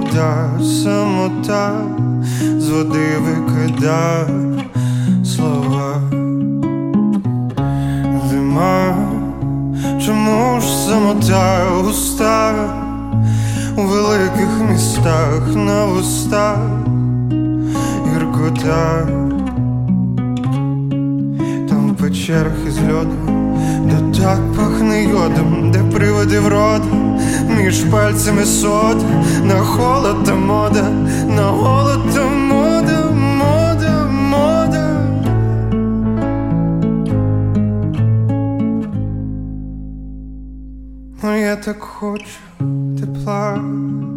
вода, самота, з води викидає слова. Зима, чому ж самота густа у великих містах на вустах гіркота? Там в печерах із льоду, де так пахне йодом, де приводи вроду, між пальцями сода, на холод та мода, на голод та мода, мода, мода. Ну я так хочу тепла,